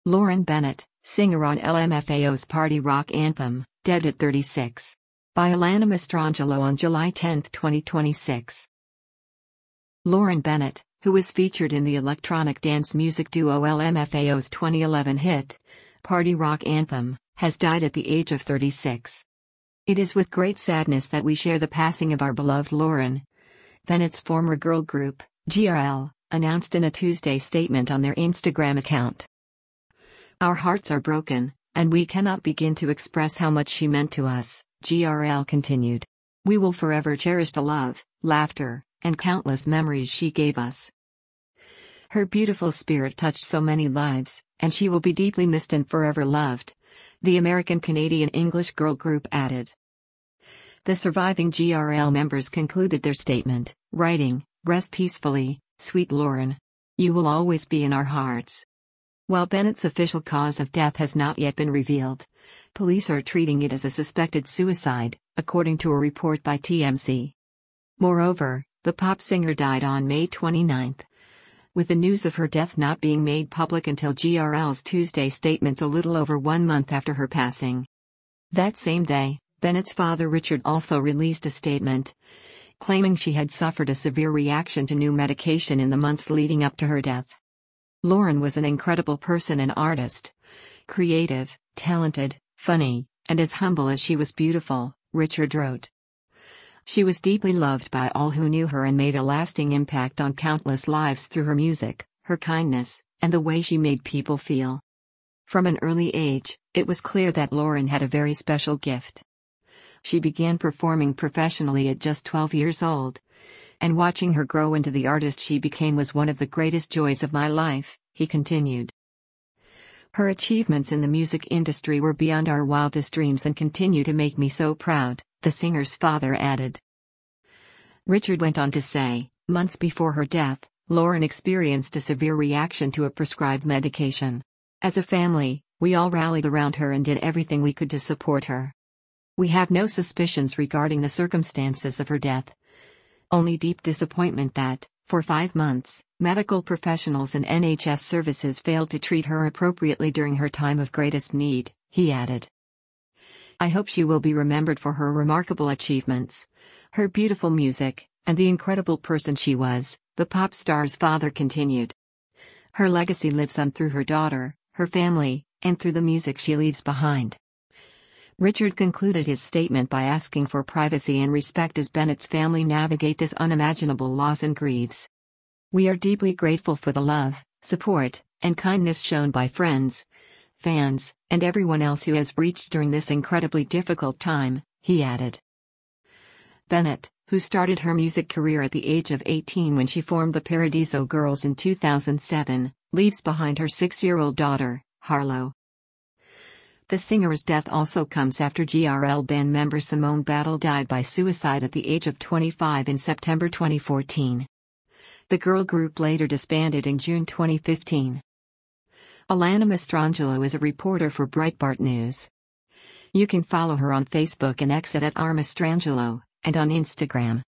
Lauren Bennett, singer on LMFAO's party rock anthem, dead at 36. By Alana Mastrangelo on July 10, 2026. Lauren Bennett, who was featured in the electronic dance music duo LMFAO's 2011 hit, Party Rock Anthem, has died at the age of 36. It is with great sadness that we share the passing of our beloved Lauren. Bennett's former girl group, GRL, announced in a Tuesday statement on their Instagram account. "Our hearts are broken, and we cannot begin to express how much she meant to us," GRL continued. "We will forever cherish the love, laughter, and countless memories she gave us. Her beautiful spirit touched so many lives, and she will be deeply missed and forever loved," the American-Canadian English girl group added. The surviving GRL members concluded their statement, writing, "Rest peacefully, sweet Lauren. You will always be in our hearts." While Bennett's official cause of death has not yet been revealed, police are treating it as a suspected suicide, according to a report by TMZ. Moreover, the pop singer died on May 29, with the news of her death not being made public until GRL's Tuesday statement a little over 1 month after her passing. That same day, Bennett's father Richard also released a statement, claiming she had suffered a severe reaction to new medication in the months leading up to her death. Lauren was an incredible person and artist. Creative, talented, funny, and as humble as she was beautiful, Richard wrote. She was deeply loved by all who knew her and made a lasting impact on countless lives through her music, her kindness, and the way she made people feel. From an early age, it was clear that Lauren had a very special gift. She began performing professionally at just 12 years old. And watching her grow into the artist she became was one of the greatest joys of my life, he continued. Her achievements in the music industry were beyond our wildest dreams and continue to make me so proud, the singer's father added. Richard went on to say, months before her death, Lauren experienced a severe reaction to a prescribed medication. As a family, we all rallied around her and did everything we could to support her. We have no suspicions regarding the circumstances of her death. Only deep disappointment that, for 5 months, medical professionals and NHS services failed to treat her appropriately during her time of greatest need, he added. I hope she will be remembered for her remarkable achievements, her beautiful music, and the incredible person she was, the pop star's father continued. Her legacy lives on through her daughter, her family, and through the music she leaves behind. Richard concluded his statement by asking for privacy and respect as Bennett's family navigate this unimaginable loss and grieves. We are deeply grateful for the love, support, and kindness shown by friends, fans, and everyone else who has reached during this incredibly difficult time, he added. Bennett, who started her music career at the age of 18 when she formed the Paradiso Girls in 2007, leaves behind her 6-year-old daughter, Harlow. The singer's death also comes after GRL band member Simone Battle died by suicide at the age of 25 in September 2014. The girl group later disbanded in June 2015. Alana Mastrangelo is a reporter for Breitbart News. You can follow her on Facebook and X at @rmastrangelo, and on Instagram.